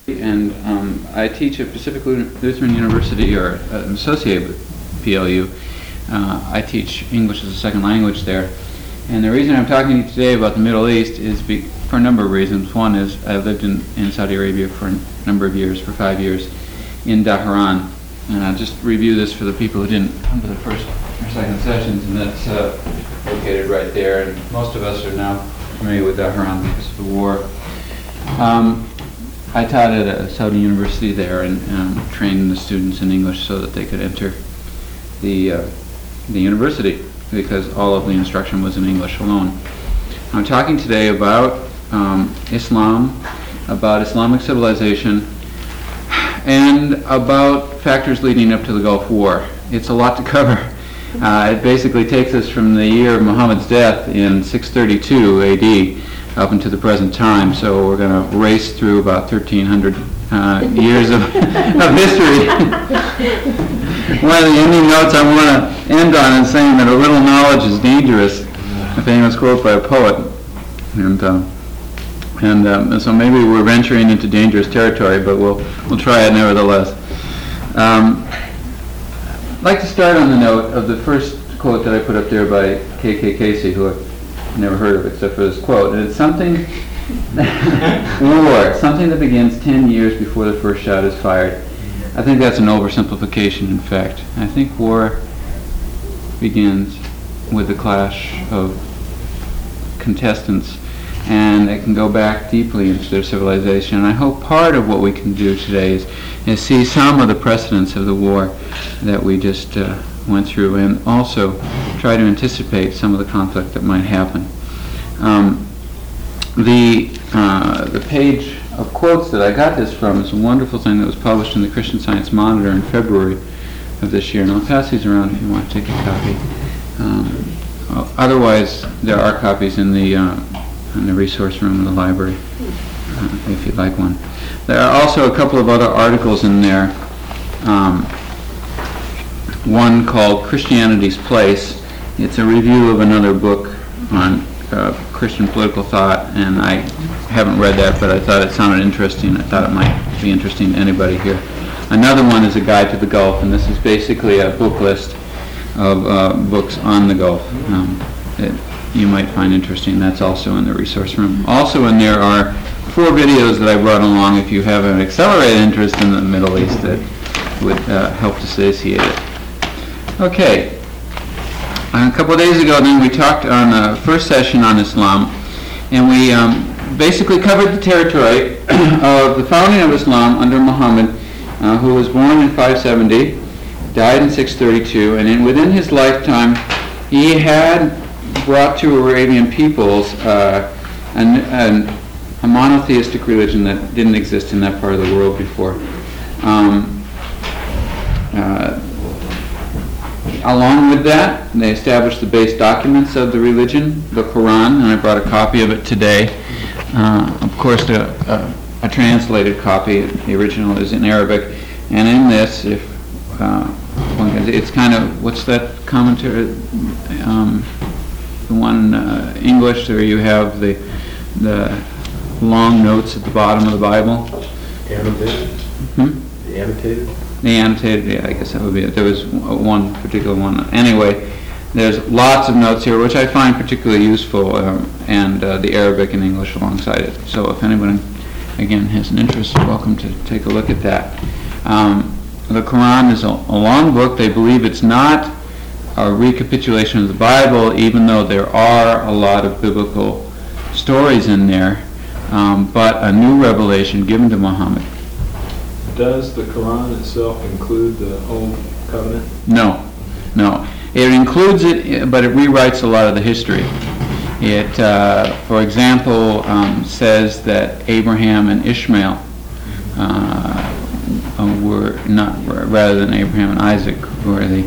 And I teach at Pacific Lutheran University, or associated with PLU. I teach English as a second language there. And the reason I'm talking to you today about the Middle East is for a number of reasons. One is I've lived in Saudi Arabia for a number of years, for 5 years, in Dhahran. And I'll just review this for the people who didn't come to the first or second sessions, and that's located right there. And most of us are now familiar with Dhahran because of the war. I taught at a Saudi university there and trained the students in English so that they could enter the university, because all of the instruction was in English alone. I'm talking today about Islam, about Islamic civilization, and about factors leading up to the Gulf War. It's a lot to cover. It basically takes us from the year of Muhammad's death in 632 AD up into the present time, so we're going to race through about 1,300 years of history. One of the ending notes I want to end on is saying that a little knowledge is dangerous, a famous quote by a poet. And so maybe we're venturing into dangerous territory, but we'll try it nevertheless. I'd like to start on the note of the first quote that I put up there by K.K. Casey, who I've never heard of except for this quote. And it's something, war, something that begins 10 years before the first shot is fired. I think that's an oversimplification, in fact. I think war begins with the clash of contestants, and it can go back deeply into their civilization. And I hope part of what we can do today is see some of the precedents of the war that we just went through, and also try to anticipate some of the conflict that might happen. The page of quotes that I got this from is a wonderful thing that was published in the Christian Science Monitor in February of this year, and I'll pass these around if you want to take a copy. Otherwise, there are copies in the resource room of the library, if you'd like one. There are also a couple of other articles in there. One called Christianity's Place. It's a review of another book on Christian political thought, and I haven't read that, but I thought it sounded interesting. I thought it might be interesting to anybody here. Another one is a guide to the Gulf, and this is basically a book list of books on the Gulf that you might find interesting. That's also in the resource room. Also in there are 4 videos that I brought along if you have an accelerated interest in the Middle East that would help to satiate it. Okay. A couple of days ago then we talked on the first session on Islam, and we basically covered the territory of the founding of Islam under Muhammad, who was born in 570, died in 632, and within his lifetime he had brought to Arabian peoples a monotheistic religion that didn't exist in that part of the world before. Along with that, they established the base documents of the religion, the Quran, and I brought a copy of it today. Of course, a translated copy. The original is in Arabic, and in this, if it's kind of, what's that commentary? The one English, where you have the long notes at the bottom of the Bible. Annotated? The annotated? The annotated, yeah, I guess that would be it. There was one particular one. Anyway, there's lots of notes here, which I find particularly useful, and the Arabic and English alongside it. So if anyone, again, has an interest, you're welcome to take a look at that. The Quran is a long book. They believe it's not a recapitulation of the Bible, even though there are a lot of biblical stories in there, but a new revelation given to Muhammad. Does the Quran itself include the Old Covenant? No. It includes it, but it rewrites a lot of the history. It, for example, says that Abraham and Ishmael were not, rather than Abraham and Isaac, were the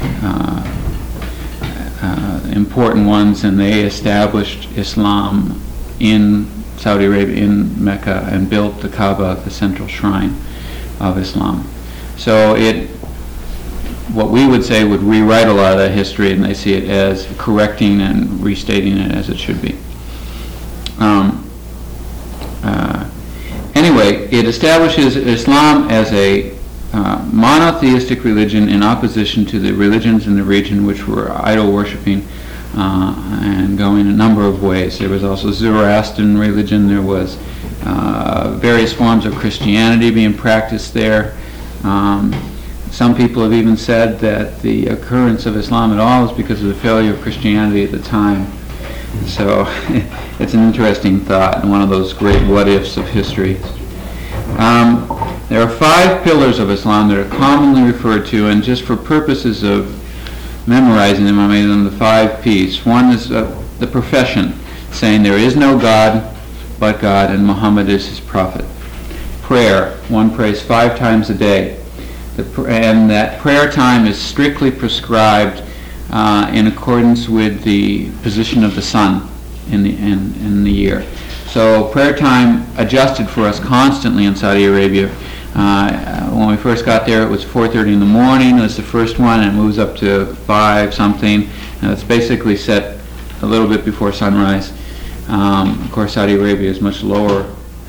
important ones, and they established Islam in Saudi Arabia, in Mecca, and built the Kaaba, the central shrine of Islam. So what we would say would rewrite a lot of that history, and they see it as correcting and restating it as it should be. Anyway, anyway, it establishes Islam as a monotheistic religion in opposition to the religions in the region which were idol worshipping and going a number of ways. There was also Zoroastrian religion. There was various forms of Christianity being practiced there. Some people have even said that the occurrence of Islam at all is because of the failure of Christianity at the time. So it's an interesting thought and one of those great what-ifs of history. There are 5 pillars of Islam that are commonly referred to, and just for purposes of memorizing them, I made them the 5 P's. One is the profession, saying there is no God but God and Muhammad is his prophet. Prayer, one prays 5 times a day. And that prayer time is strictly prescribed in accordance with the position of the sun in the year. So prayer time adjusted for us constantly in Saudi Arabia. When we first got there, it was 4:30 in the morning. That's the first one, and it moves up to 5 something. And it's basically set a little bit before sunrise. Of course, Saudi Arabia is much lower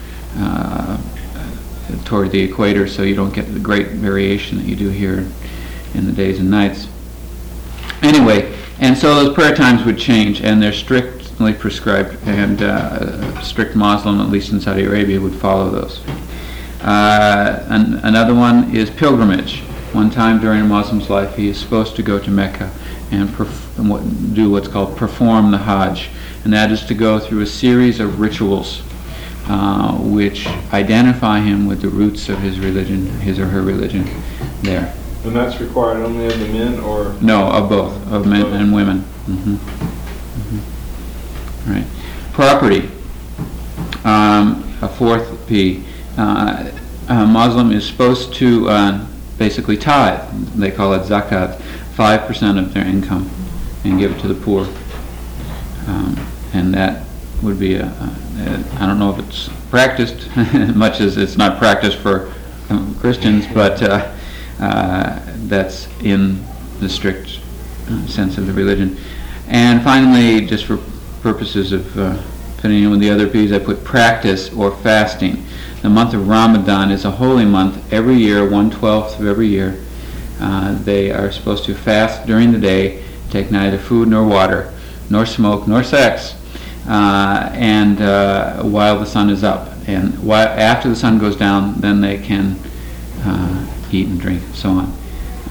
toward the equator, so you don't get the great variation that you do here in the days and nights. Anyway, and so those prayer times would change, and they're strictly prescribed, and a strict Muslim, at least in Saudi Arabia, would follow those. Another one is pilgrimage. One time during a Muslim's life, he is supposed to go to Mecca and do what's called perform the Hajj, and that is to go through a series of rituals which identify him with the roots of his religion, his or her religion there. And that's required only of the men, or? No, of both, of men and women. Right. Property, a 4th P. A Muslim is supposed to basically tithe. They call it zakat, 5% of their income, and give it to the poor. And that would be I don't know if it's practiced much as it's not practiced for Christians, but that's in the strict sense of the religion. And finally, just for purposes of fitting in with the other P's, I put practice or fasting. The month of Ramadan is a holy month. Every year, 1/12 of every year, they are supposed to fast during the day, take neither food nor water, nor smoke, nor sex, and while the sun is up. And after the sun goes down, then they can eat and drink, and so on.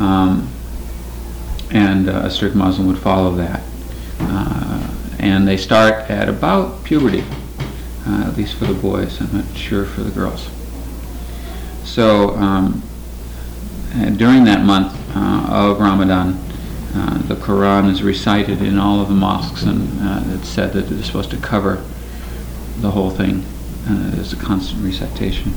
And a strict Muslim would follow that. And they start at about puberty, at least for the boys. I'm not sure for the girls. So during that month of Ramadan, the Quran is recited in all of the mosques, and it's said that it's supposed to cover the whole thing. There's a constant recitation.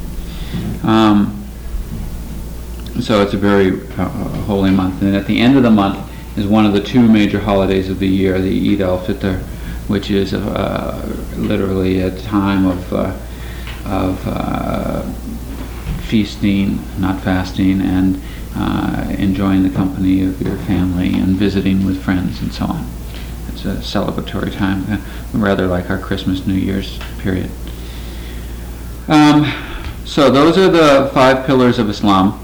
So it's a very holy month. And at the end of the month is one of the 2 major holidays of the year, the Eid al-Fitr, which is literally a time of feasting, not fasting, and enjoying the company of your family and visiting with friends and so on. It's a celebratory time, rather like our Christmas, New Year's period. So those are the 5 pillars of Islam,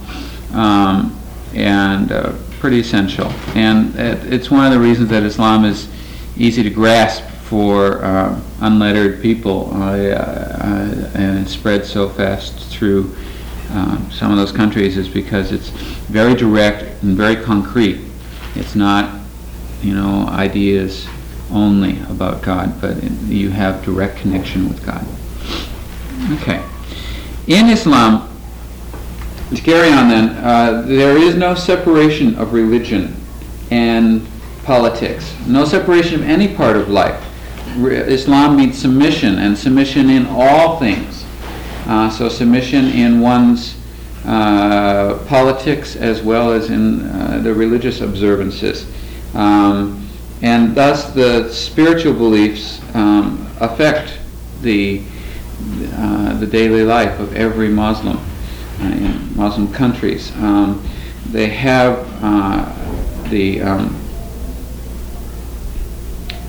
and pretty essential. And it's one of the reasons that Islam is easy to grasp for unlettered people, and it spreads so fast through some of those countries, is because it's very direct and very concrete. It's not, ideas only about God, but you have direct connection with God. Okay. In Islam, to carry on then, there is no separation of religion and politics. No separation of any part of life. Islam means submission, and submission in all things. So submission in one's politics as well as in the religious observances. And thus the spiritual beliefs affect the daily life of every Muslim in Muslim countries. They have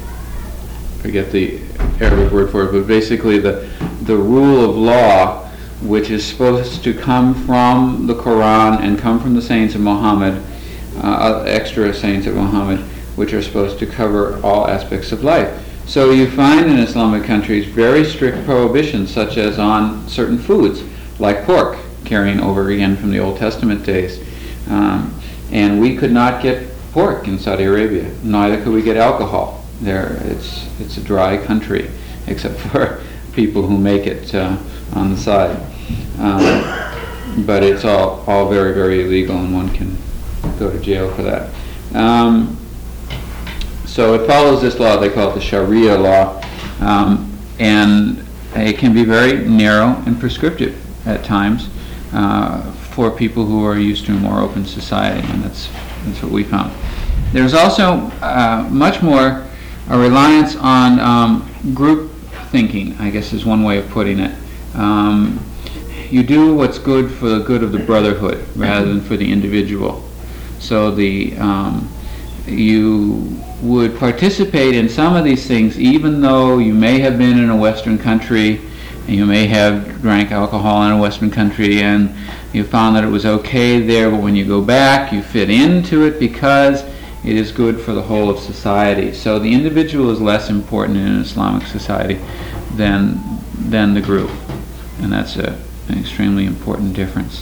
forget the Arabic word for it, but basically the rule of law which is supposed to come from the Quran and come from the sayings of Muhammad, extra sayings of Muhammad, which are supposed to cover all aspects of life. So you find in Islamic countries very strict prohibitions, such as on certain foods, like pork, carrying over again from the Old Testament days. And we could not get pork in Saudi Arabia. Neither could we get alcohol. There, it's a dry country, except for people who make it on the side. But it's all very, very illegal, and one can go to jail for that. So it follows this law. They call it the Sharia law, and it can be very narrow and prescriptive at times for people who are used to a more open society, and that's what we found. There's also much more a reliance on group thinking, I guess is one way of putting it. You do what's good for the good of the brotherhood rather than for the individual. So you would participate in some of these things even though you may have been in a Western country and you may have drank alcohol in a Western country and you found that it was okay there, but when you go back you fit into it because it is good for the whole of society. So the individual is less important in an Islamic society than the group, and that's an extremely important difference.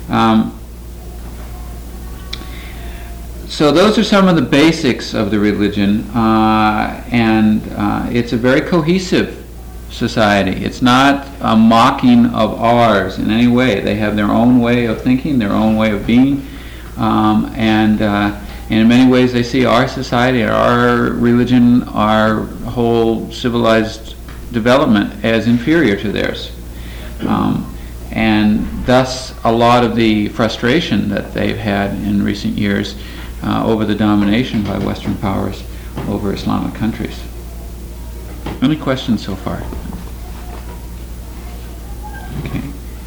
So those are some of the basics of the religion, and it's a very cohesive society. It's not a mocking of ours in any way. They have their own way of thinking, their own way of being, and in many ways they see our society, our religion, our whole civilized development as inferior to theirs. And thus a lot of the frustration that they've had in recent years over the domination by Western powers over Islamic countries. Any questions so far? Okay.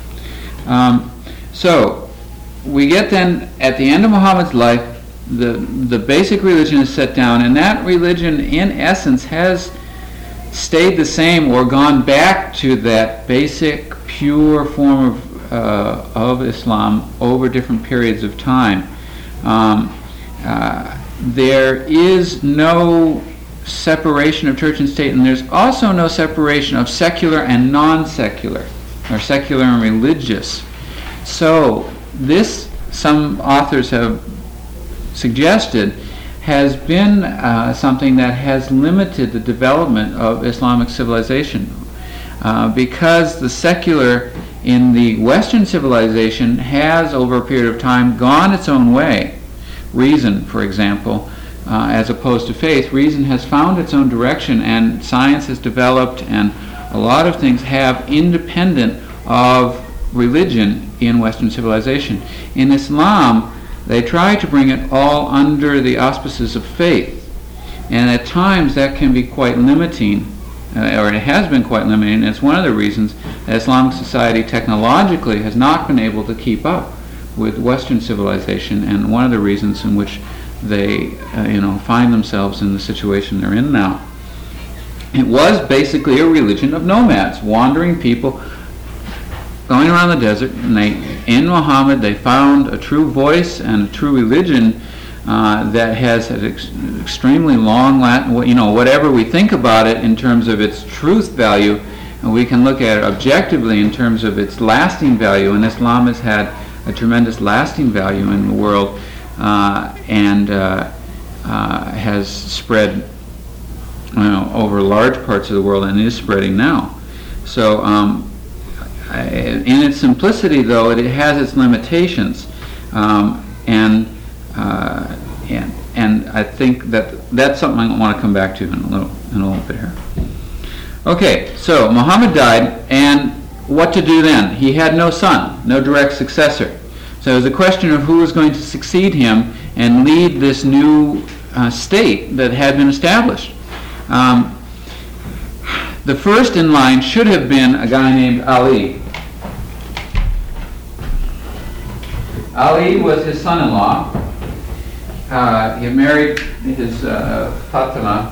So we get then at the end of Muhammad's life, the basic religion is set down, and that religion in essence has stayed the same or gone back to that basic pure form of Islam over different periods of time. There is no separation of church and state, and there's also no separation of secular and non-secular, or secular and religious. So this, some authors have suggested, has been something that has limited the development of Islamic civilization, because the secular in the Western civilization has, over a period of time, gone its own way. Reason, for example, as opposed to faith, reason has found its own direction, and science has developed, and a lot of things have independent of religion in Western civilization. In Islam, they try to bring it all under the auspices of faith, and at times that can be quite limiting, or it has been quite limiting, and it's one of the reasons that Islamic society technologically has not been able to keep up with Western civilization, and one of the reasons in which they find themselves in the situation they're in now. It was basically a religion of nomads, wandering people going around the desert, and in Muhammad they found a true voice and a true religion that has an extremely long, whatever we think about it in terms of its truth value, and we can look at it objectively in terms of its lasting value, and Islam has had a tremendous lasting value in the world, and has spread over large parts of the world and is spreading now. So in its simplicity, though, it has its limitations, and I think that's something I want to come back to in a little bit here. Okay, so Muhammad died, and what to do then? He had no son, no direct successor. So it was a question of who was going to succeed him and lead this new state that had been established. The first in line should have been a guy named Ali. Ali was his son-in-law. He married his Fatima,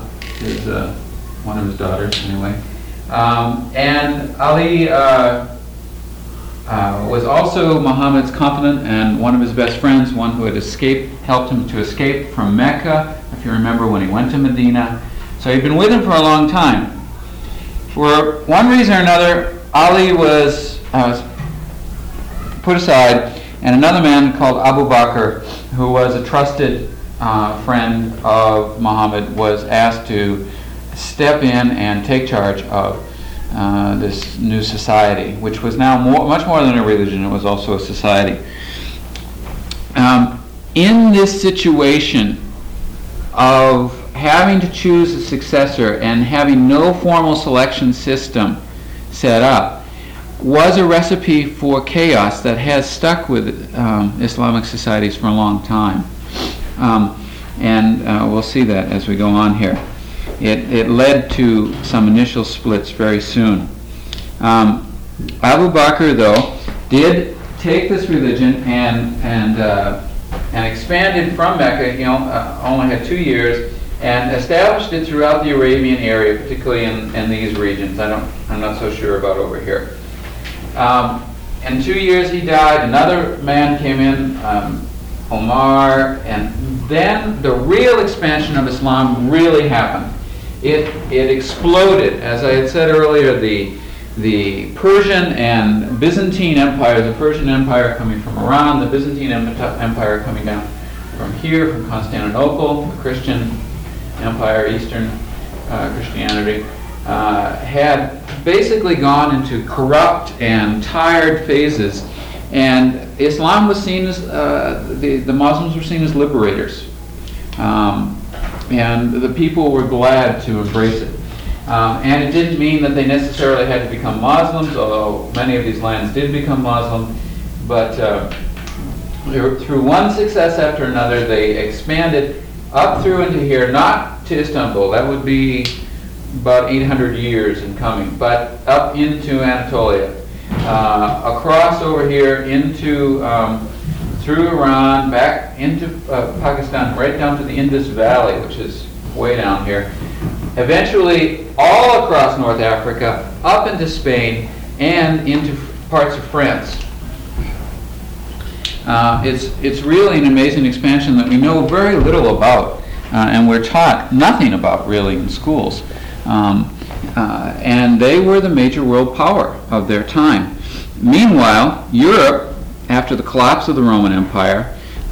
one of his daughters anyway. And Ali was also Muhammad's confidant and one of his best friends, one who had helped him to escape from Mecca, if you remember, when he went to Medina. So he'd been with him for a long time. For one reason or another, Ali was put aside, and another man called Abu Bakr, who was a trusted friend of Muhammad, was asked to step in and take charge of this new society, which was now much more than a religion. It was also a society. In this situation of having to choose a successor and having no formal selection system set up was a recipe for chaos that has stuck with Islamic societies for a long time. And we'll see that as we go on here. It led to some initial splits very soon. Abu Bakr, though, did take this religion and expanded from Mecca. He only had 2 years, and established it throughout the Arabian area, particularly in these regions. I'm not so sure about over here. In 2 years he died. Another man came in, Omar, and then the real expansion of Islam really happened. It exploded. As I had said earlier, the Persian and Byzantine empires, the Persian Empire coming from Iran, the Byzantine Empire coming down from here, from Constantinople, the Christian Empire, Eastern Christianity, had basically gone into corrupt and tired phases, and Islam was seen as, the Muslims were seen as liberators. And the people were glad to embrace it. And it didn't mean that they necessarily had to become Muslims, although many of these lands did become Muslim. But through one success after another, they expanded up through into here, not to Istanbul, that would be about 800 years in coming, but up into Anatolia, across over here into through Iran, back into Pakistan, right down to the Indus Valley, which is way down here. Eventually, all across North Africa, up into Spain, and into parts of France. It's really an amazing expansion that we know very little about, and we're taught nothing about really in schools. And they were the major world power of their time. Meanwhile, Europe, after the collapse of the Roman Empire,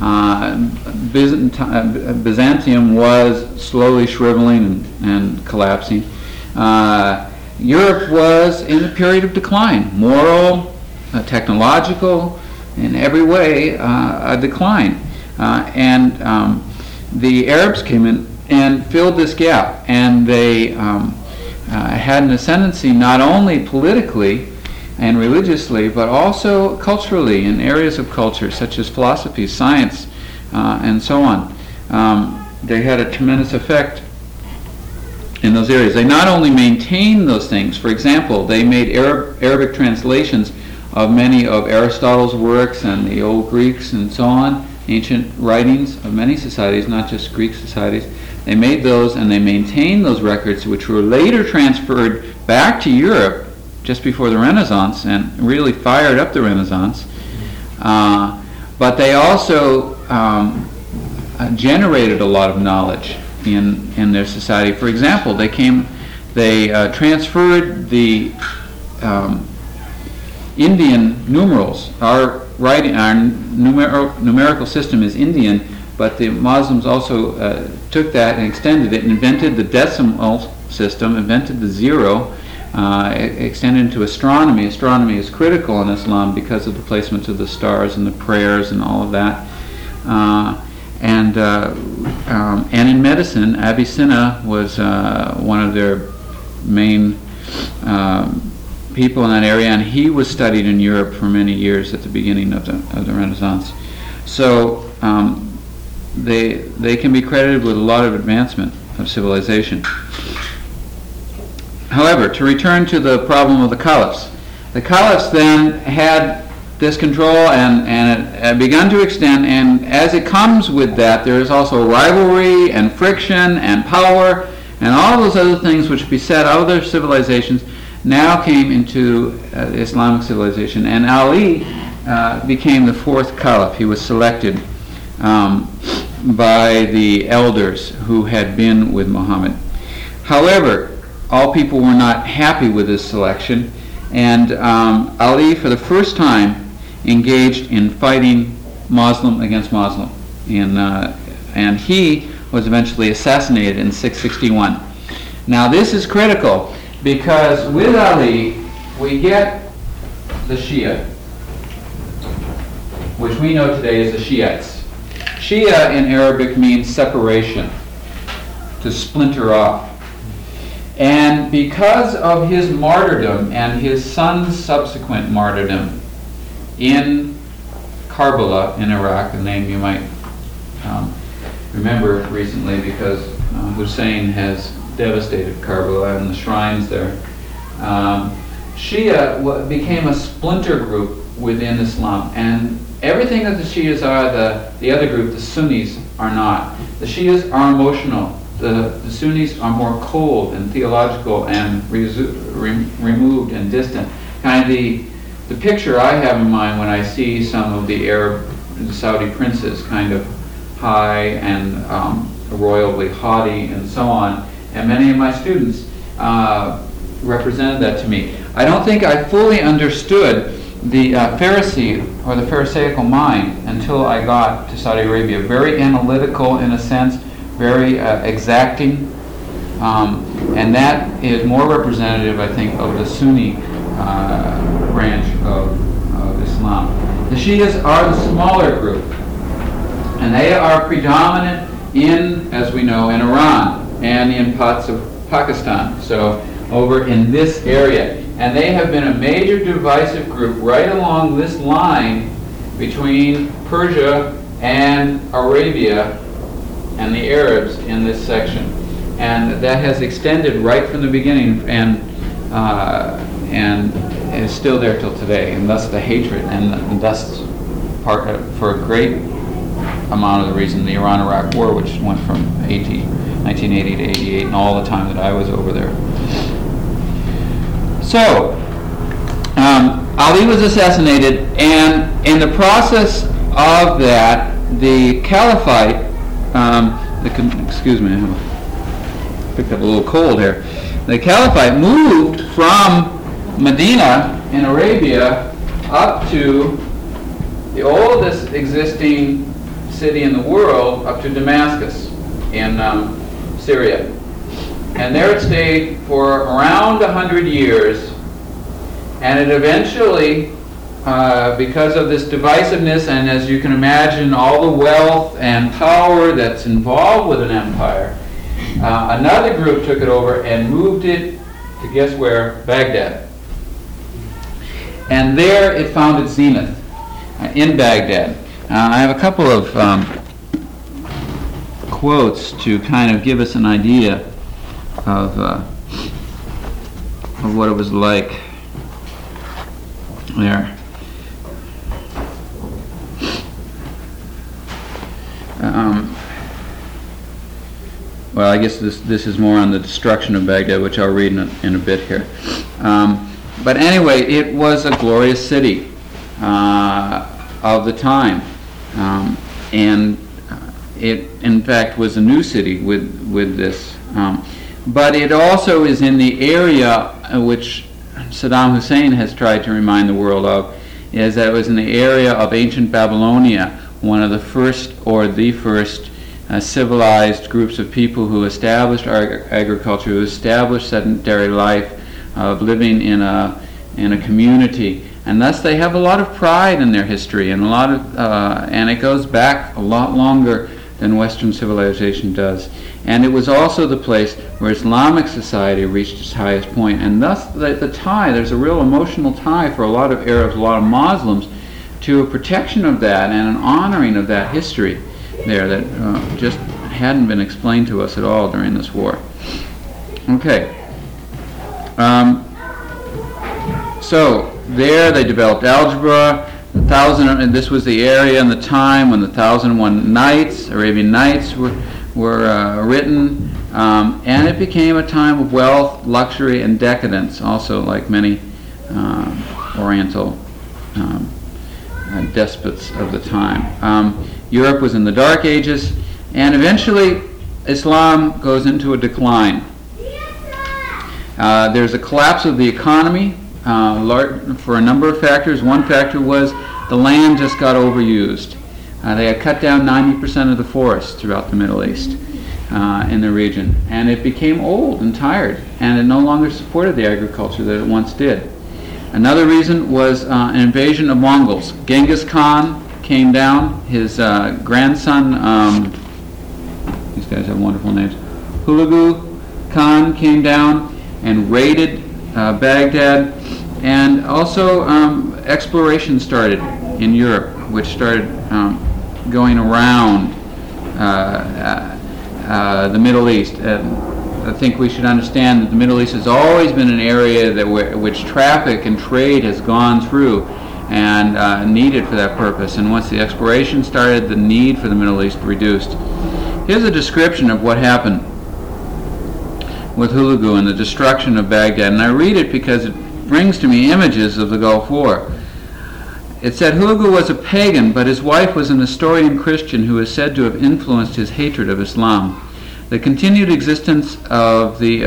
Byzantium was slowly shriveling and collapsing. Europe was in a period of decline, moral, technological, in every way a decline. And the Arabs came in and filled this gap, and they had an ascendancy not only politically and religiously, but also culturally in areas of culture such as philosophy, science, and so on. They had a tremendous effect in those areas. They not only maintained those things, for example, they made Arabic translations of many of Aristotle's works and the old Greeks and so on, ancient writings of many societies, not just Greek societies. They made those and they maintained those records, which were later transferred back to Europe just before the Renaissance and really fired up the Renaissance. But they also generated a lot of knowledge in their society. For example, they transferred the Indian numerals. Our numerical system is Indian, but the Muslims also took that and extended it and invented the decimal system, invented the zero, extended into astronomy. Astronomy is critical in Islam because of the placement of the stars and the prayers and all of that. And in medicine, Avicenna was one of their main people in that area, and he was studied in Europe for many years at the beginning of the Renaissance. So they can be credited with a lot of advancement of civilization. However, to return to the problem of the caliphs then had this control and it had begun to extend, and as it comes with that, there is also rivalry and friction and power and all those other things which beset other civilizations, now came into Islamic civilization, and Ali became the fourth caliph. He was selected by the elders who had been with Muhammad. However, all people were not happy with this selection, and Ali, for the first time, engaged in fighting Muslim against Muslim, and he was eventually assassinated in 661. Now this is critical because with Ali we get the Shia, which we know today as the Shiites. Shia in Arabic means separation, to splinter off. And because of his martyrdom and his son's subsequent martyrdom in Karbala in Iraq, a name you might remember recently because Hussein has devastated Karbala and the shrines there. Shia became a splinter group within Islam, and everything that the Shias are, the other group, the Sunnis, are not. The Shias are emotional. The Sunnis are more cold and theological and removed and distant. Kind of the picture I have in mind when I see some of the Arab and Saudi princes, kind of high and royally haughty and so on, and many of my students represented that to me. I don't think I fully understood the Pharisee or the Pharisaical mind until I got to Saudi Arabia. Very analytical in a sense, very exacting, and that is more representative, I think, of the Sunni branch of Islam. The Shias are the smaller group, and they are predominant in, as we know, in Iran and in parts of Pakistan, so over in this area. And they have been a major divisive group right along this line between Persia and Arabia and the Arabs in this section. And that has extended right from the beginning and is still there till today, and thus the hatred, and thus for a great amount of the reason the Iran-Iraq War, which went from 1980 to 88, and all the time that I was over there. So, Ali was assassinated, and in the process of that, the caliphate, excuse me, I picked up a little cold here. The caliphate moved from Medina in Arabia up to the oldest existing city in the world, up to Damascus in Syria. And there it stayed for around 100 years, and it eventually, because of this divisiveness, and as you can imagine, all the wealth and power that's involved with an empire, another group took it over and moved it to, guess where? Baghdad. And there it found its zenith, in Baghdad. I have a couple of quotes to kind of give us an idea of what it was like there. Well, I guess this is more on the destruction of Baghdad, which I'll read in a bit here. But anyway, it was a glorious city of the time, and it, in fact, was a new city with this. But it also is in the area which Saddam Hussein has tried to remind the world of, is that it was in the area of ancient Babylonia, one of the first or the first civilized groups of people who established agriculture, who established sedentary life, of living in a community, and thus they have a lot of pride in their history, and and it goes back a lot longer than Western civilization does. And it was also the place where Islamic society reached its highest point, and thus the tie, there's a real emotional tie for a lot of Arabs, a lot of Muslims, to a protection of that and an honoring of that history there that just hadn't been explained to us at all during this war. Okay. So there they developed algebra. And this was the area and the time when the 1001 Nights, Arabian Nights, were written. And it became a time of wealth, luxury, and decadence, also like many Oriental despots of the time. Europe was in the Dark Ages, and eventually Islam goes into a decline. There's a collapse of the economy for a number of factors. One factor was the land just got overused. They had cut down 90% of the forest throughout the Middle East in the region, and it became old and tired, and it no longer supported the agriculture that it once did. Another reason was an invasion of Mongols. Genghis Khan came down. His grandson, these guys have wonderful names, Hulagu Khan came down and raided Baghdad, and also exploration started in Europe, which started going around the Middle East. I think we should understand that the Middle East has always been an area that which traffic and trade has gone through and needed for that purpose. And once the exploration started, the need for the Middle East reduced. Here's a description of what happened with Hulagu and the destruction of Baghdad. And I read it because it brings to me images of the Gulf War. It said Hulagu was a pagan, but his wife was an Nestorian Christian who is said to have influenced his hatred of Islam. The continued existence of the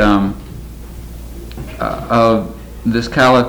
of this caliph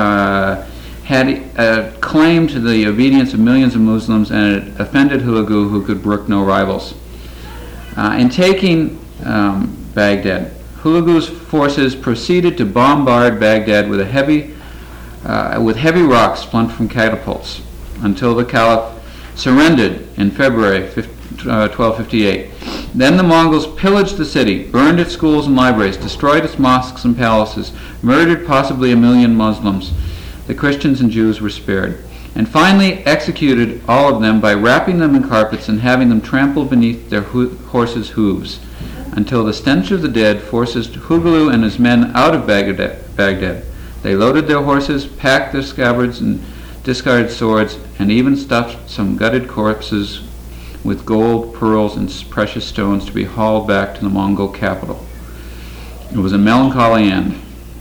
had claim to the obedience of millions of Muslims, and it offended Hulagu, who could brook no rivals. In taking Baghdad, Hulagu's forces proceeded to bombard Baghdad with heavy rocks spun from catapults until the caliph surrendered in February 1258. Then the Mongols pillaged the city, burned its schools and libraries, destroyed its mosques and palaces, murdered possibly 1 million Muslims. The Christians and Jews were spared, and finally executed all of them by wrapping them in carpets and having them trampled beneath their horses' hooves, until the stench of the dead forced Hulagu and his men out of Baghdad. They loaded their horses, packed their scabbards and discarded swords, and even stuffed some gutted corpses with gold, pearls, and precious stones to be hauled back to the Mongol capital. It was a melancholy end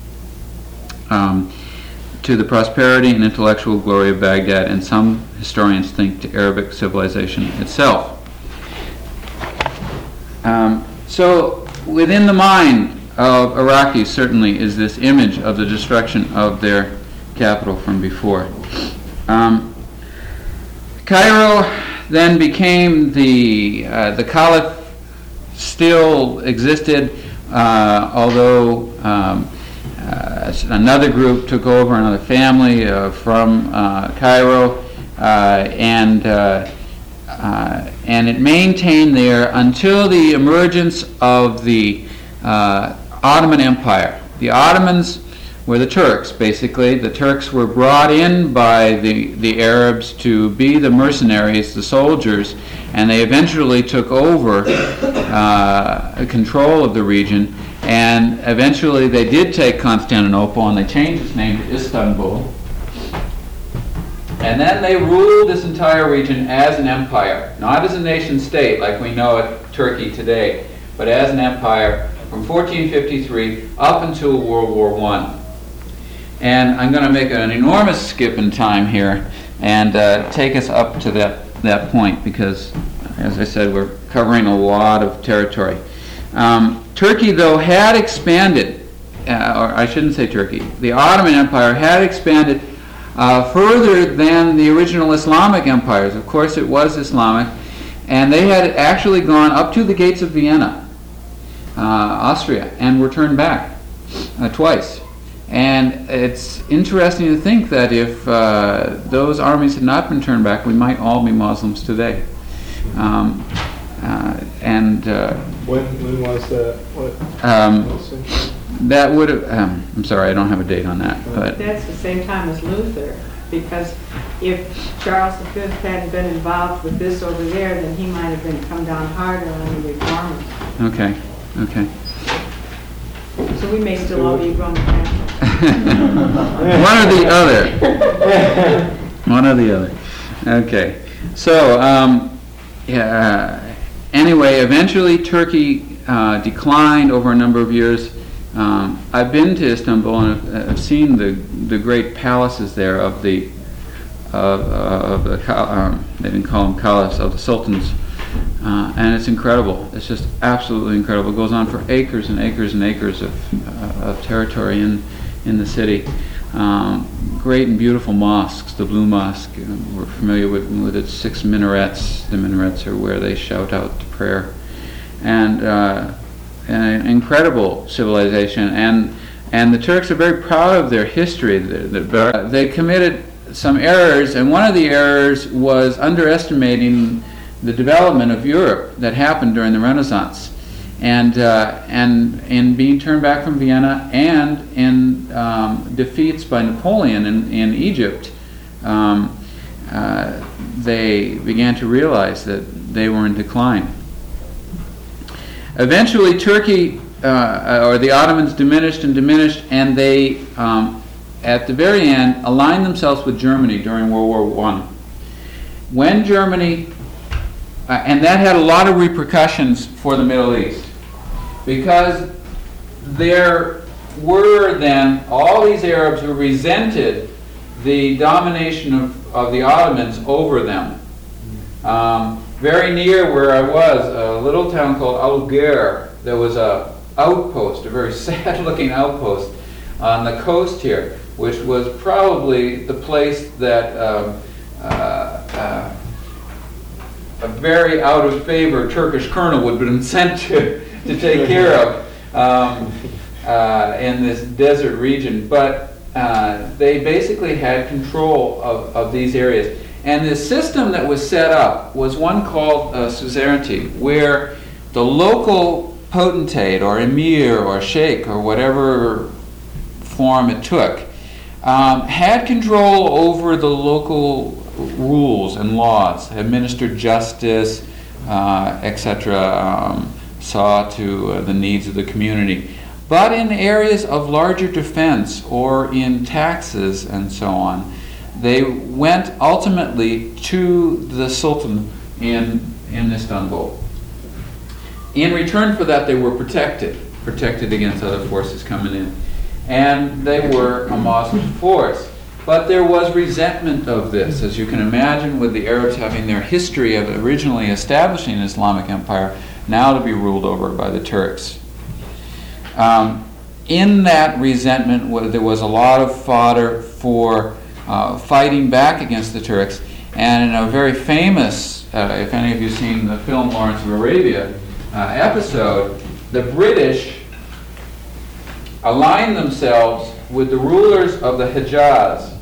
to the prosperity and intellectual glory of Baghdad, and some historians think to Arabic civilization itself. So within the mind of Iraqis certainly is this image of the destruction of their capital from before. Cairo then became the caliph still existed, although another group took over, another family from Cairo, and it maintained there until the emergence of the Ottoman Empire. The Ottomans were the Turks, basically. The Turks were brought in by the Arabs to be the mercenaries, the soldiers, and they eventually took over control of the region, and eventually they did take Constantinople, and they changed its name to Istanbul. And then they ruled this entire region as an empire, not as a nation state like we know it, Turkey today, but as an empire from 1453 up until World War I. And I'm going to make an enormous skip in time here and take us up to that point because, as I said, we're covering a lot of territory. Turkey, though, had expanded, or I shouldn't say Turkey, the Ottoman Empire had expanded further than the original Islamic empires. Of course, it was Islamic, and they had actually gone up to the gates of Vienna, Austria, and were turned back twice. And it's interesting to think that if those armies had not been turned back, we might all be Muslims today. When was that? What that would have. I'm sorry, I don't have a date on that. But that's the same time as Luther, because if Charles V hadn't been involved with this over there, then he might have been come down harder on the reformers. Okay. So we may still all be Roman Catholic. One or the other. Okay. So, anyway, eventually Turkey declined over a number of years. I've been to Istanbul and I've seen the great palaces there of the they didn't call them caliphs, of the sultans, and it's incredible. It's just absolutely incredible. It goes on for acres and acres and acres of territory in the city. Great and beautiful mosques. The Blue Mosque, we're familiar with its 6 minarets. The minarets are where they shout out to prayer, and an incredible civilization. And the Turks are very proud of their history. They committed some errors, and one of the errors was underestimating the development of Europe that happened during the Renaissance, and in being turned back from Vienna, and in defeats by Napoleon in Egypt, they began to realize that they were in decline. Eventually, Turkey or the Ottomans diminished, and they at the very end aligned themselves with Germany during World War I. When Germany, and that had a lot of repercussions for the Middle East, because there were then all these Arabs who resented the domination of the Ottomans over them. Very near where I was, a little town called Alger, there was a outpost, a very sad-looking outpost on the coast here, which was probably the place that a very out-of-favor Turkish colonel would have been sent to take care of in this desert region. But they basically had control of these areas. And the system that was set up was one called suzerainty, where the local potentate or emir or sheikh or whatever form it took had control over the local rules and laws, administered justice, etc., saw to the needs of the community. But in areas of larger defense or in taxes and so on, they went ultimately to the Sultan in Istanbul. In return for that, they were protected against other forces coming in. And they were a Muslim force. But there was resentment of this, as you can imagine, with the Arabs having their history of originally establishing an Islamic empire, now to be ruled over by the Turks. In that resentment, there was a lot of fodder for fighting back against the Turks. And in a very famous, if any of you have seen the film Lawrence of Arabia episode, the British aligned themselves with the rulers of the Hejaz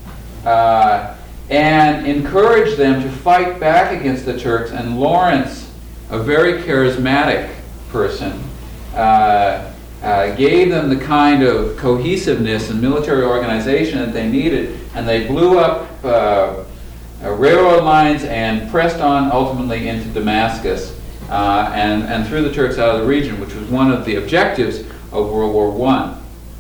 and encouraged them to fight back against the Turks. And Lawrence, a very charismatic person, gave them the kind of cohesiveness and military organization that they needed, and they blew up railroad lines and pressed on ultimately into Damascus and threw the Turks out of the region, which was one of the objectives of World War I.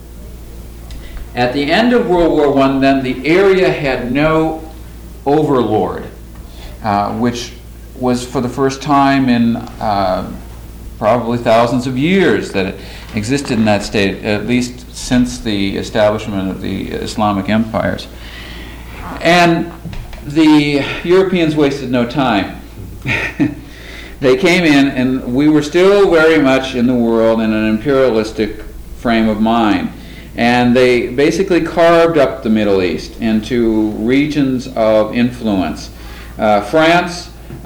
At the end of World War I, then, the area had no overlord, which was for the first time in probably thousands of years that it existed in that state, at least since the establishment of the Islamic empires. And the Europeans wasted no time. They came in, and we were still very much in the world in an imperialistic frame of mind. And they basically carved up the Middle East into regions of influence. France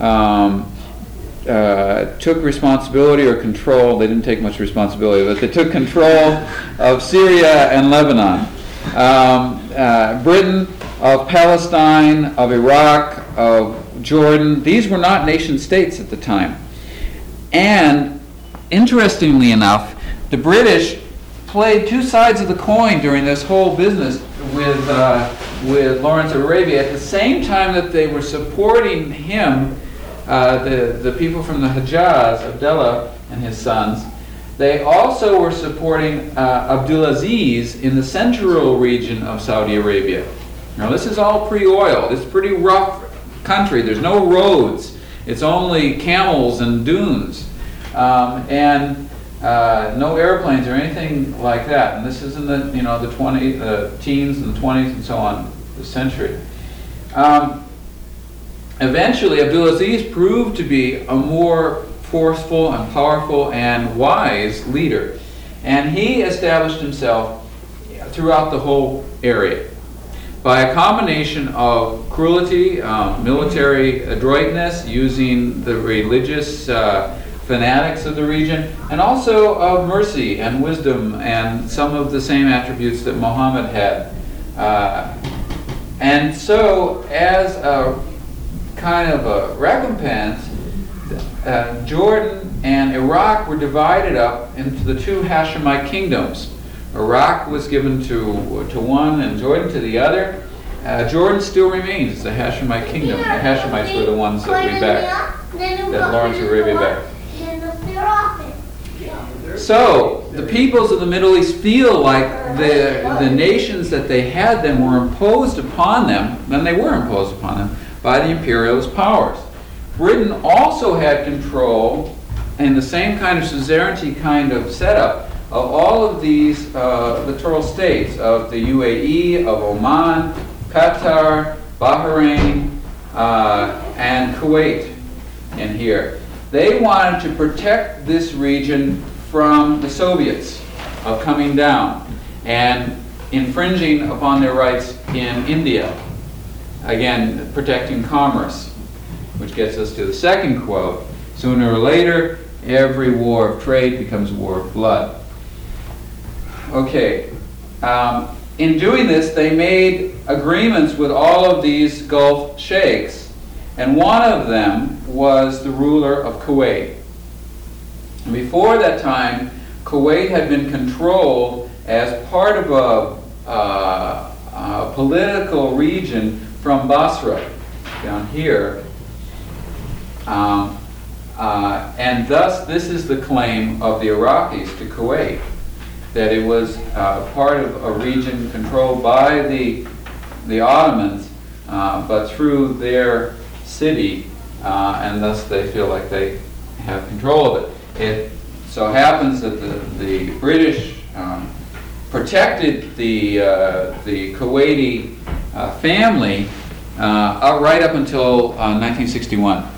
took responsibility or control. They didn't take much responsibility, but they took control of Syria and Lebanon. Britain of Palestine, of Iraq, of Jordan. These were not nation states at the time. And interestingly enough, the British played two sides of the coin during this whole business with Lawrence of Arabia. At the same time that they were supporting him, the people from the Hejaz, Abdullah and his sons, they also were supporting Abdulaziz in the central region of Saudi Arabia. Now this is all pre-oil. It's a pretty rough country. There's no roads. It's only camels and dunes. and no airplanes or anything like that. And this is in the the teens and the 20s and so on, the century. Eventually, Abdulaziz proved to be a more forceful and powerful and wise leader, and he established himself throughout the whole area by a combination of cruelty, military adroitness, using the religious fanatics of the region, and also of mercy and wisdom and some of the same attributes that Muhammad had. And so, as a kind of a recompense, Jordan and Iraq were divided up into the two Hashemite kingdoms. Iraq was given to one and Jordan to the other. Jordan still remains the Hashemite kingdom. The Hashemites were the ones that we backed, that Lawrence of Arabia backed. So, the peoples of the Middle East feel like the nations that they had then were imposed upon them, and they were imposed upon them, by the imperialist powers. Britain also had control in the same kind of suzerainty kind of setup of all of these littoral states, of the UAE, of Oman, Qatar, Bahrain, and Kuwait in here. They wanted to protect this region from the Soviets of coming down and infringing upon their rights in India. Again, protecting commerce, which gets us to the second quote. Sooner or later, every war of trade becomes a war of blood. Okay. In doing this, they made agreements with all of these Gulf sheikhs, and one of them was the ruler of Kuwait. Before that time, Kuwait had been controlled as part of a political region from Basra, down here. And thus, this is the claim of the Iraqis to Kuwait, that it was part of a region controlled by the Ottomans, but through their city, and thus they feel like they have control of it. It so happens that the British protected the Kuwaiti family right up until 1961.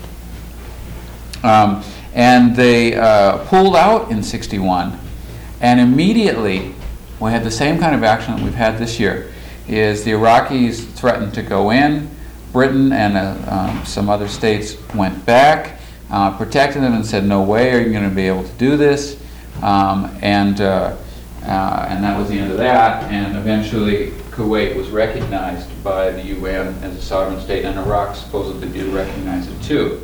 And they pulled out in 61, and immediately we had the same kind of action that we've had this year, is the Iraqis threatened to go in. Britain and some other states went back, protected them and said, no way are you going to be able to do this. And that was the end of that, and eventually Kuwait was recognized by the UN as a sovereign state, and Iraq supposedly did recognize it too.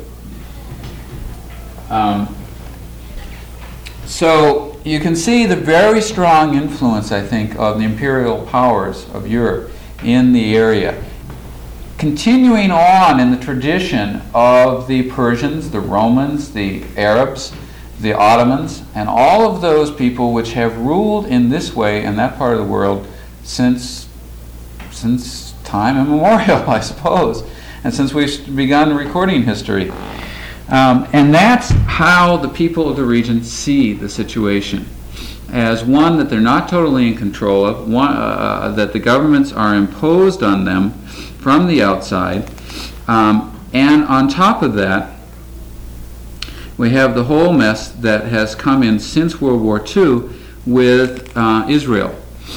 So you can see the very strong influence, I think, of the imperial powers of Europe in the area. Continuing on in the tradition of the Persians, the Romans, the Arabs, the Ottomans, and all of those people which have ruled in this way in that part of the world since time immemorial, I suppose, and since we've begun recording history. And that's how the people of the region see the situation, as one that they're not totally in control of, that the governments are imposed on them from the outside, and on top of that, we have the whole mess that has come in since World War II with Israel.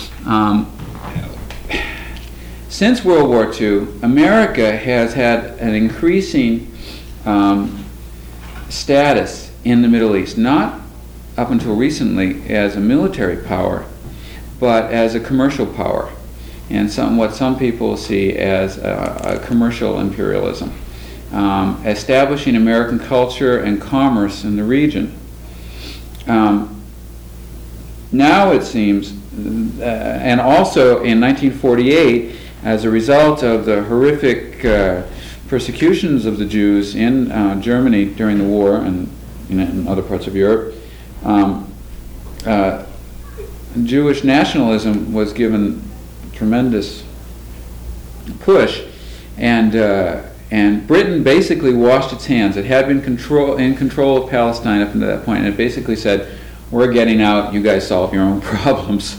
Since World War II, America has had an increasing status in the Middle East, not up until recently as a military power, but as a commercial power, and what some people see as a commercial imperialism, establishing American culture and commerce in the region. Now it seems, and also in 1948, as a result of the horrific persecutions of the Jews in Germany during the war and in other parts of Europe, Jewish nationalism was given tremendous push, and And Britain basically washed its hands. It had been in control of Palestine up until that point, and it basically said, we're getting out, you guys solve your own problems.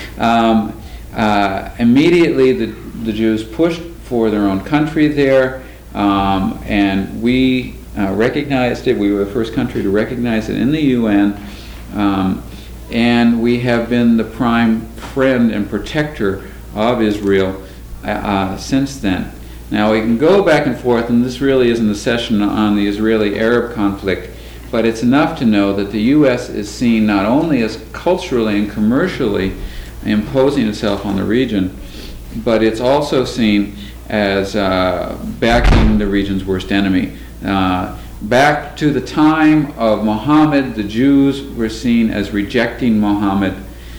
Immediately, the Jews pushed for their own country there, and we recognized it. We were the first country to recognize it in the UN, and we have been the prime friend and protector of Israel since then. Now, we can go back and forth, and this really isn't a session on the Israeli-Arab conflict, but it's enough to know that the U.S. is seen not only as culturally and commercially imposing itself on the region, but it's also seen as backing the region's worst enemy. Back to the time of Muhammad, the Jews were seen as rejecting Muhammad,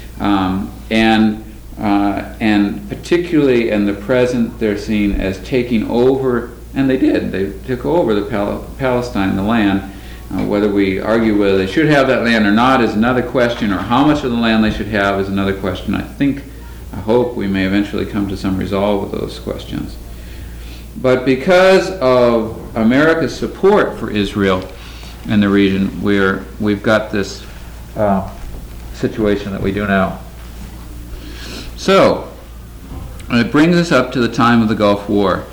and particularly in the present, they're seen as taking over, and they did. They took over the Palestine, the land. Whether we argue whether they should have that land or not is another question, or how much of the land they should have is another question. I hope we may eventually come to some resolve with those questions. But because of America's support for Israel and the region, we've got this situation that we do now. So, it brings us up to the time of the Gulf War.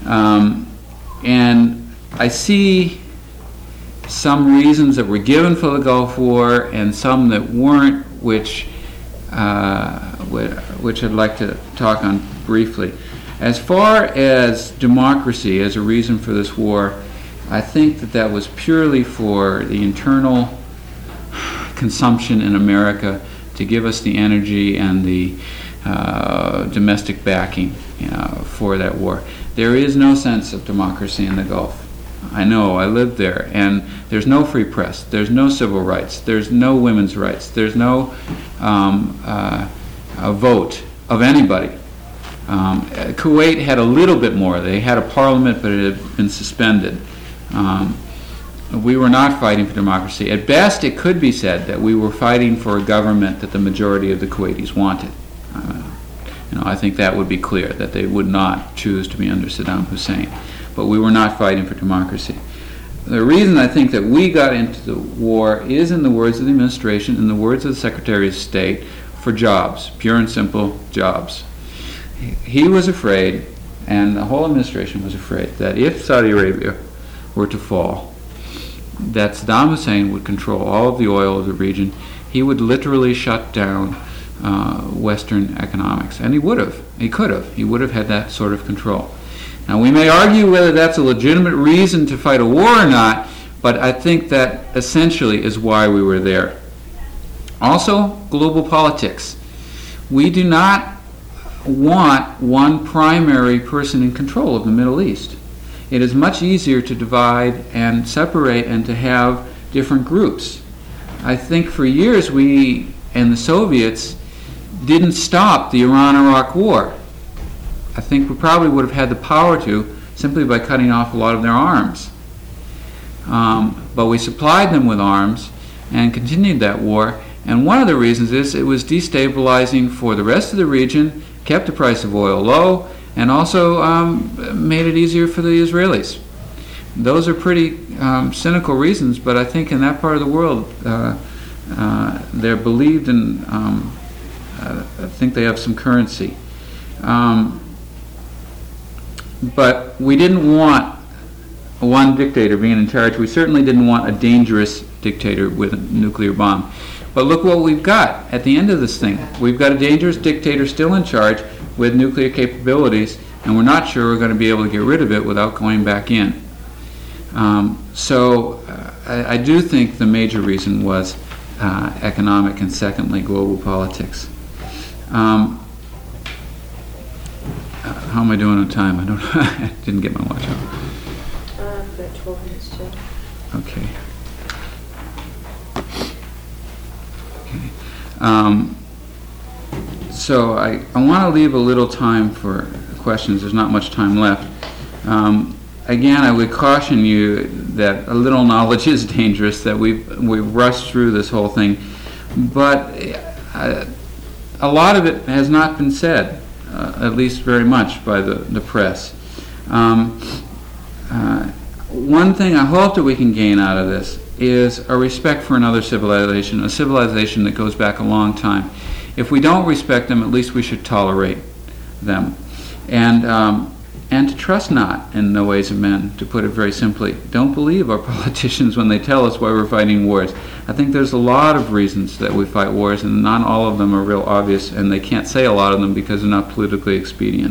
And I see some reasons that were given for the Gulf War and some that weren't, which I'd like to talk on briefly. As far as democracy as a reason for this war, I think that was purely for the internal consumption in America to give us the energy and the domestic backing for that war. There is no sense of democracy in the Gulf. I know, I lived there, and there's no free press, there's no civil rights, there's no women's rights, there's no a vote of anybody. Kuwait had a little bit more. They had a parliament, but it had been suspended. We were not fighting for democracy. At best, it could be said that we were fighting for a government that the majority of the Kuwaitis wanted. I think that would be clear, that they would not choose to be under Saddam Hussein. But we were not fighting for democracy. The reason I think that we got into the war is, in the words of the administration, in the words of the Secretary of State, for jobs, pure and simple jobs. He was afraid, and the whole administration was afraid, that if Saudi Arabia were to fall, that Saddam Hussein would control all of the oil of the region. He would literally shut down Western economics. And he would have. He could have. He would have had that sort of control. Now, we may argue whether that's a legitimate reason to fight a war or not, but I think that essentially is why we were there. Also, global politics. We do not want one primary person in control of the Middle East. It is much easier to divide and separate and to have different groups. I think for years we and the Soviets didn't stop the Iran-Iraq war. I think we probably would have had the power to, simply by cutting off a lot of their arms. But we supplied them with arms and continued that war. And one of the reasons is it was destabilizing for the rest of the region, kept the price of oil low, and also made it easier for the Israelis. Those are pretty cynical reasons, but I think in that part of the world they're believed in, I think they have some currency. But we didn't want one dictator being in charge. We certainly didn't want a dangerous dictator with a nuclear bomb. But look what we've got at the end of this thing. We've got a dangerous dictator still in charge with nuclear capabilities, and we're not sure we're going to be able to get rid of it without going back in. So I do think the major reason was economic, and secondly, global politics. How am I doing on time? I don't know. I didn't get my watch on. About 12 minutes too. Okay. So I want to leave a little time for questions. There's not much time left. Again, I would caution you that a little knowledge is dangerous, that we've rushed through this whole thing. But a lot of it has not been said, at least very much, by the press. one thing I hope that we can gain out of this is a respect for another civilization, a civilization that goes back a long time. If we don't respect them, at least we should tolerate them. And to trust not in the ways of men, to put it very simply. Don't believe our politicians when they tell us why we're fighting wars. I think there's a lot of reasons that we fight wars, and not all of them are real obvious, and they can't say a lot of them because they're not politically expedient.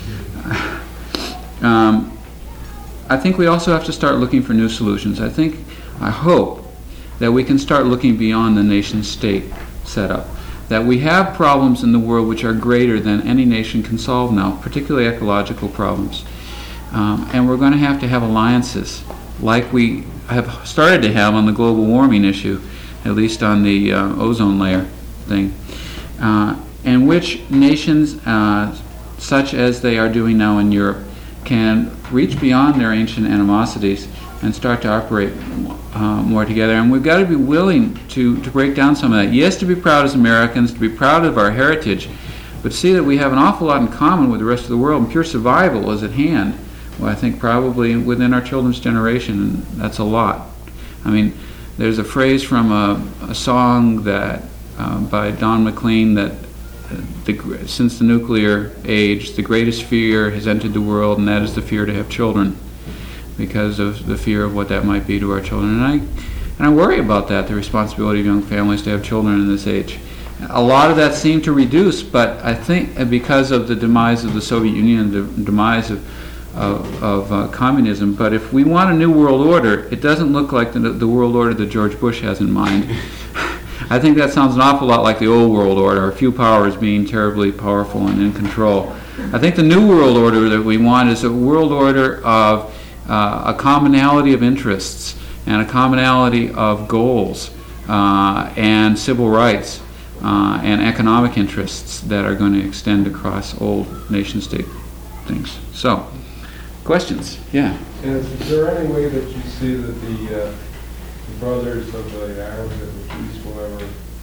I think we also have to start looking for new solutions. I hope that we can start looking beyond the nation-state setup. That we have problems in the world which are greater than any nation can solve now, particularly ecological problems. And we're going to have alliances like we have started to have on the global warming issue, at least on the ozone layer thing, in which nations, such as they are doing now in Europe, can reach beyond their ancient animosities and start to operate more together. And we've got to be willing to break down some of that. Yes, to be proud as Americans, to be proud of our heritage, but see that we have an awful lot in common with the rest of the world, and pure survival is at hand. Well, I think probably within our children's generation, and that's a lot. I mean, there's a phrase from a song that by Don McLean that since the nuclear age, the greatest fear has entered the world, and that is the fear to have children, because of the fear of what that might be to our children. And I worry about that, the responsibility of young families to have children in this age. A lot of that seemed to reduce, but I think because of the demise of the Soviet Union, the demise of communism. But if we want a new world order, it doesn't look like the world order that George Bush has in mind. I think that sounds an awful lot like the old world order, a few powers being terribly powerful and in control. I think the new world order that we want is a world order of a commonality of interests and a commonality of goals and civil rights and economic interests that are going to extend across old nation-state things. So, questions? Yeah. Is there any way that you see that the brothers of the Arabs and the Jews will ever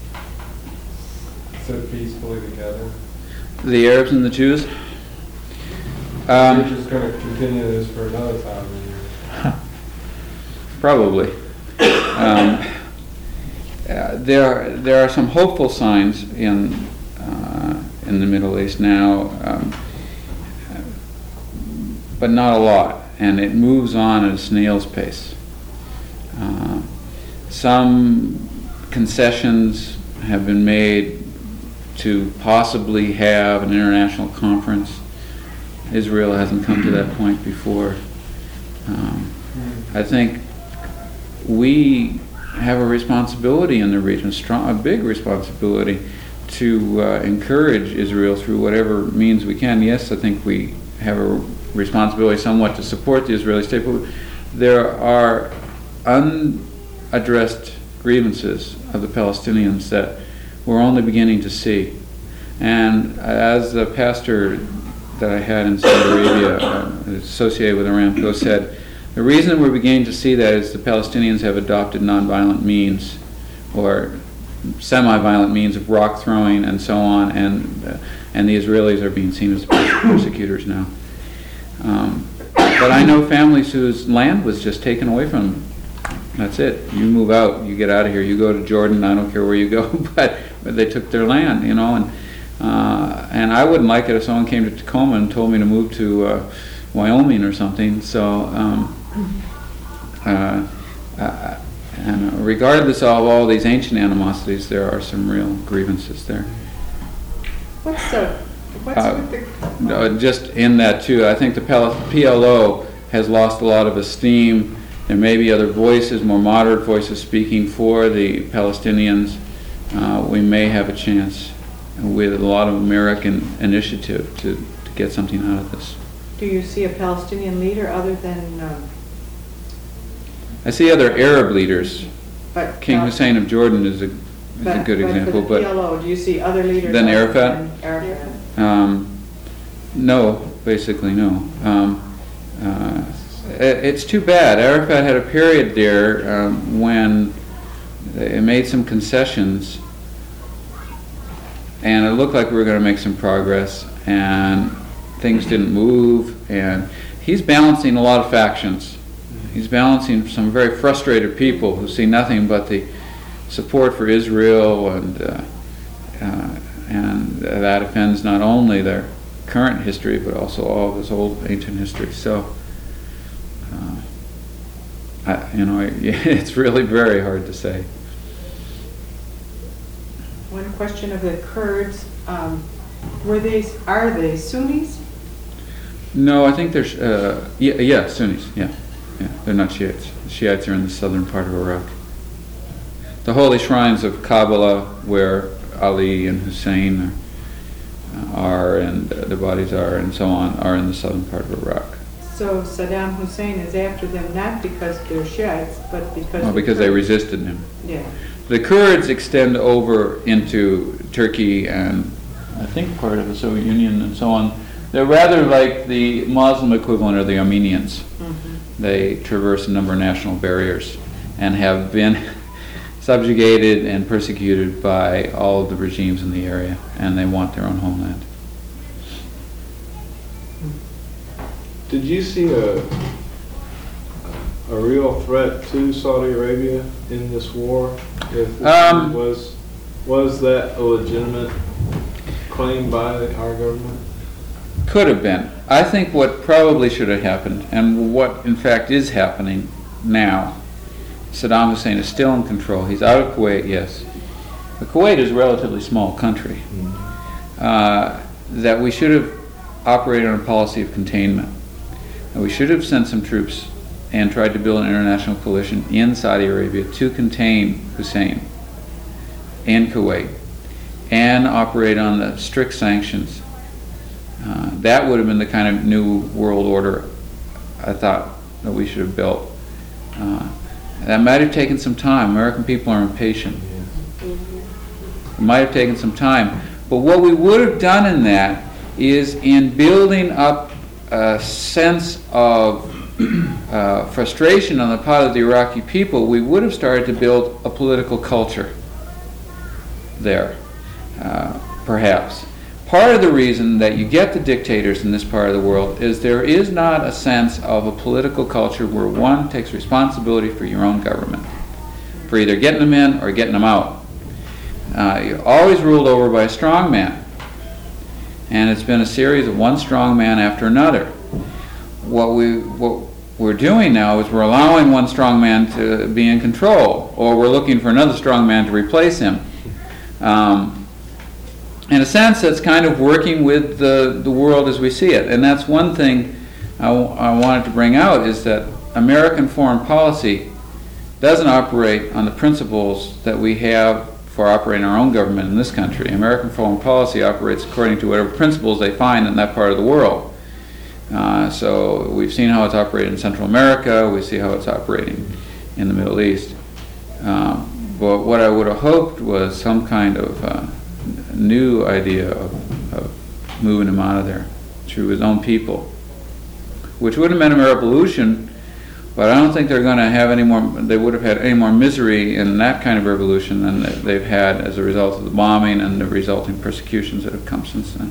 sit peacefully together? The Arabs and the Jews? You're just going to continue this for another 1,000 years? Probably. There are some hopeful signs in the Middle East now, but not a lot, and it moves on at a snail's pace. Some concessions have been made to possibly have an international conference. Israel hasn't come to that point before. I think we have a responsibility in the region, a big responsibility, to encourage Israel through whatever means we can. Yes, I think we have a responsibility somewhat to support the Israeli state, but there are unaddressed grievances of the Palestinians that we're only beginning to see. And as the pastor that I had in Saudi Arabia, associated with Aramco, said, the reason we're beginning to see that is the Palestinians have adopted nonviolent means, or semi-violent means of rock throwing and so on, and the Israelis are being seen as persecutors now. But I know families whose land was just taken away from them. That's it. You move out, you get out of here, you go to Jordan, I don't care where you go, but they took their land, and I wouldn't like it if someone came to Tacoma and told me to move to Wyoming or something. So, and regardless of all these ancient animosities, there are some real grievances there. What's with the... just in that too, I think the PLO has lost a lot of esteem. There may be other voices, more moderate voices speaking for the Palestinians. We may have a chance with a lot of American initiative to get something out of this. Do you see a Palestinian leader other than... I see other Arab leaders. But King Hussein of Jordan is a good example. But for the PLO, do you see other leaders than other Arafat? Than Arafat? No, basically no. It's too bad. Arafat had a period there when it made some concessions, and it looked like we were going to make some progress, and things didn't move, and he's balancing a lot of factions. He's balancing some very frustrated people who see nothing but the support for Israel, and that offends not only their current history but also all of his old ancient history. So, it's really very hard to say. One question of the Kurds, are they Sunnis? No, I think they're Sunnis. Yeah, they're not Shiites. The Shiites are in the southern part of Iraq. The holy shrines of Kabbalah, where Ali and Hussein are, and the bodies are, and so on, are in the southern part of Iraq. So Saddam Hussein is after them not because they're Shiites, but because Because they resisted him. Yeah. The Kurds extend over into Turkey and I think part of the Soviet Union and so on. They're rather like the Muslim equivalent of the Armenians. Mm-hmm. They traverse a number of national barriers and have been subjugated and persecuted by all of the regimes in the area, and they want their own homeland. Did you see a real threat to Saudi Arabia in this war? Was that a legitimate claim by our government? Could have been. I think what probably should have happened, and what in fact is happening now, Saddam Hussein is still in control. He's out of Kuwait, yes. But Kuwait is a relatively small country. That we should have operated on a policy of containment. And we should have sent some troops and tried to build an international coalition in Saudi Arabia to contain Hussein in Kuwait and operate on the strict sanctions. That would have been the kind of new world order I thought that we should have built. That might have taken some time. American people are impatient. It might have taken some time. But what we would have done in that is in building up a sense of frustration on the part of the Iraqi people, we would have started to build a political culture there, perhaps. Part of the reason that you get the dictators in this part of the world is there is not a sense of a political culture where one takes responsibility for your own government, for either getting them in or getting them out. You're always ruled over by a strong man, and it's been a series of one strong man after another. What we're doing now is we're allowing one strong man to be in control, or we're looking for another strong man to replace him. In a sense, that's kind of working with the world as we see it. And that's one thing I wanted to bring out, is that American foreign policy doesn't operate on the principles that we have for operating our own government in this country. American foreign policy operates according to whatever principles they find in that part of the world. So we've seen how it's operated in Central America, we see how it's operating in the Middle East. But what I would have hoped was some kind of new idea of moving him out of there through his own people, which would have meant a revolution, but I don't think they're going to have any more, they would have had any more misery in that kind of revolution than they've had as a result of the bombing and the resulting persecutions that have come since then.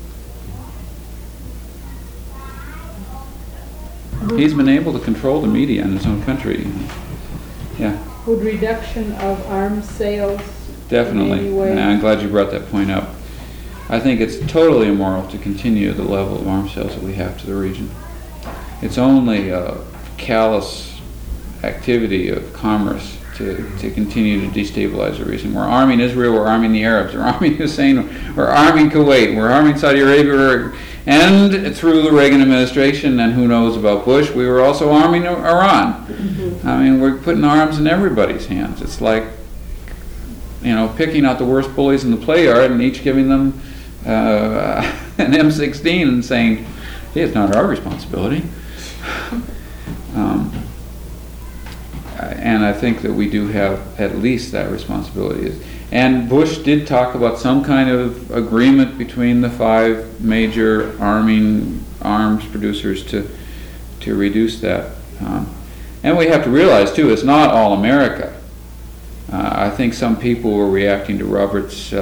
He's been able to control the media in his own country. Yeah. Would reduction of arms sales Definitely. in any way? And I'm glad you brought that point up. I think it's totally immoral to continue the level of arms sales that we have to the region. It's only a callous activity of commerce to continue to destabilize the region. We're arming Israel, we're arming the Arabs, we're arming Hussein, we're arming Kuwait, we're arming Saudi Arabia, and through the Reagan administration, and who knows about Bush, we were also arming Iran. Mm-hmm. I mean, we're putting arms in everybody's hands. It's like, picking out the worst bullies in the play yard and each giving them an M16 and saying, hey, it's not our responsibility. And I think that we do have at least that responsibility. And Bush did talk about some kind of agreement between the 5 major arms producers to reduce that. And we have to realize, too, it's not all America. I think some people were reacting to Robert's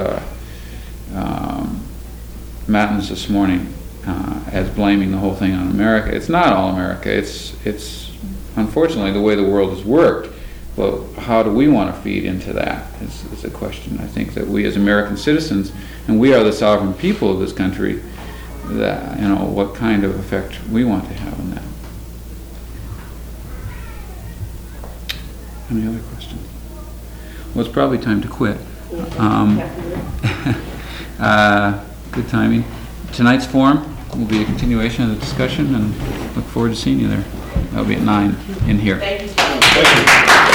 matins this morning as blaming the whole thing on America. It's not all America. It's unfortunately, the way the world has worked. Well, how do we want to feed into that is a question. I think that we as American citizens, and we are the sovereign people of this country, that, what kind of effect we want to have on that. Any other questions? Well, it's probably time to quit. Good timing. Tonight's forum will be a continuation of the discussion, and look forward to seeing you there. That'll be at 9 in here. Thank you. Thank you.